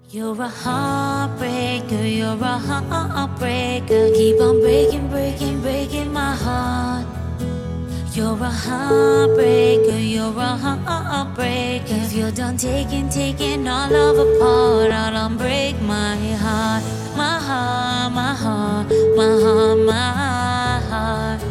You're a heartbreaker, you're a heartbreaker. Keep on breaking, breaking, breaking my heart. You're a heartbreaker, you're a heartbreaker. If you're done taking all love apart, I'll unbreak my heart, my heart, my heart, my heart, my heart.